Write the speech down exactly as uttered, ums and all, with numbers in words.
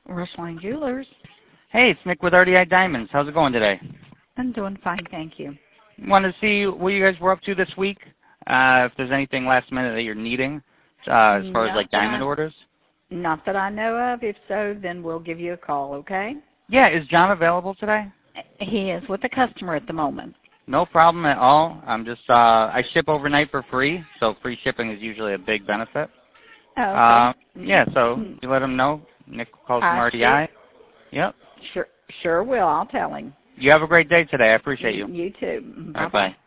Rushline Jewelers. Hey, it's Nick with R D I Diamonds. How's it going today? I'm doing fine, thank you. Want to see what you guys were up to this week? Uh, if there's anything last minute that you're needing, uh, as far Not as like diamond that, orders? Not that I know of. If so, then we'll give you a call, okay? Yeah, is John available today? He is with a customer at the moment. No problem at all. I'm just, uh, I ship overnight for free, so free shipping is usually a big benefit. Oh, okay. Uh, yeah, so you let him know. Nick calls from I R D I. Sure, Yep. sure, sure will. I'll tell him. You have a great day today. I appreciate you. You too. All right, bye.